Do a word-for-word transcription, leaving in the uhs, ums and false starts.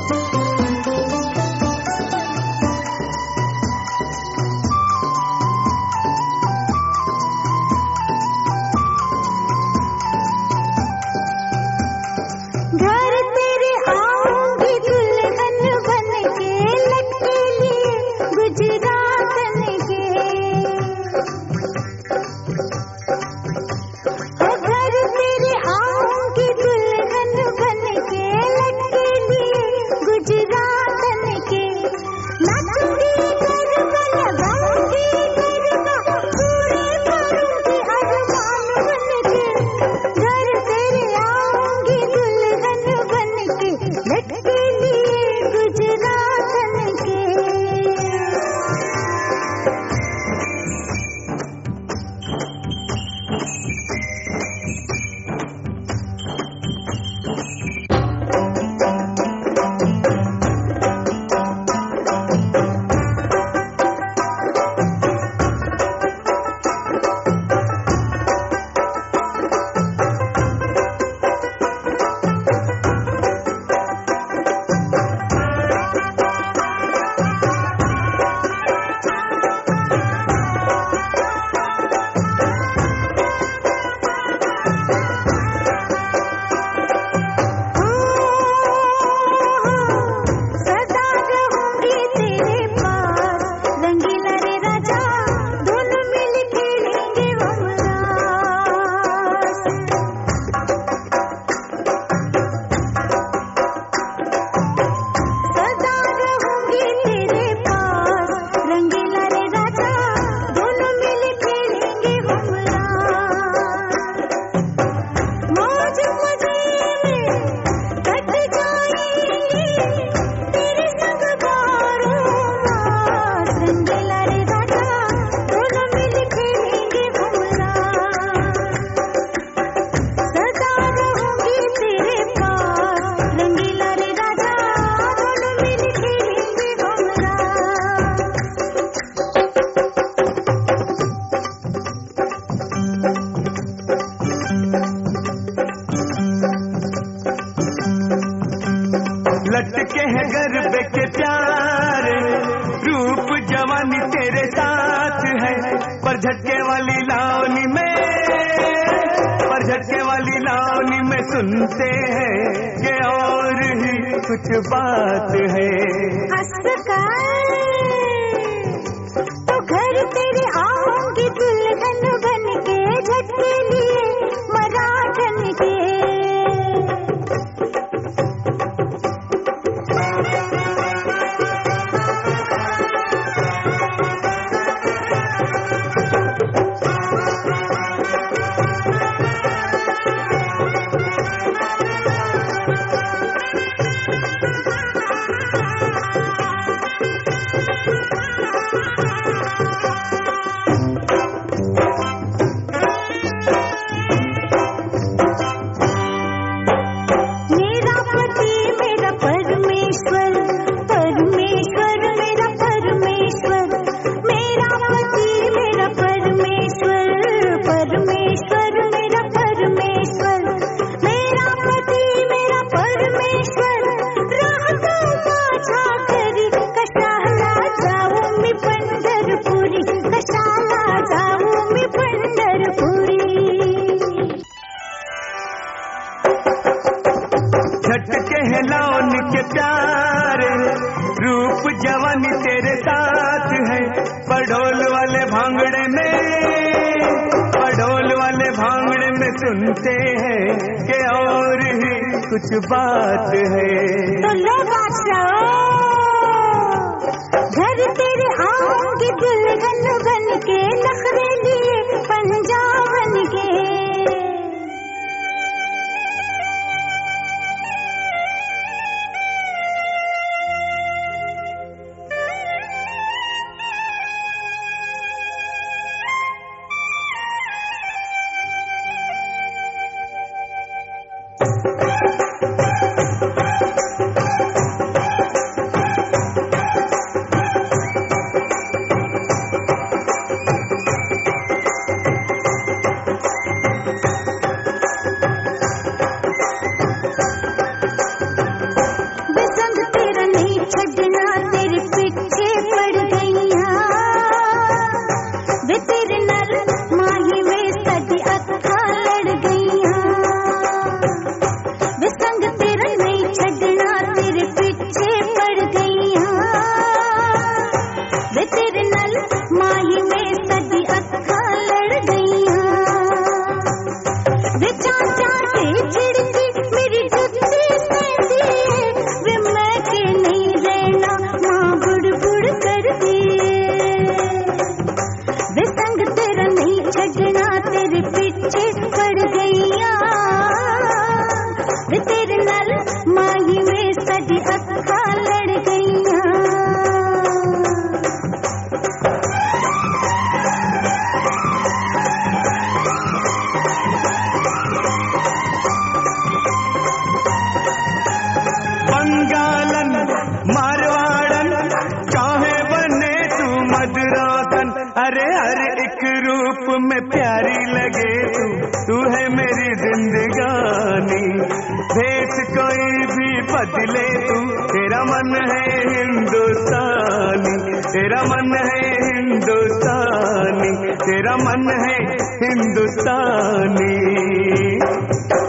लटके हैं गरबे के प्यारे, रूप जवानी तेरे साथ है, पर झटके वाली लावनी में, पर झटके वाली लावनी में सुनते हैं कि और ही कुछ बात है। तो घर तेरे आऊंगी दुल्हन बन के, झटके लिए मराठन के। झटके हैं लावन के प्यारे, रूप जवानी तेरे साथ है, पढ़ोल वाले भांगड़े में, पढ़ोल वाले भांगड़े में सुनते हैं कि और ही कुछ बात है। तो लो बादशाह, घर तेरे आऊंगी दुल्हन बन के, नखरे लिए पंजाबन के। बदले तू, तेरा मन है हिंदुस्तानी, तेरा मन है हिंदुस्तानी, तेरा मन है हिंदुस्तानी।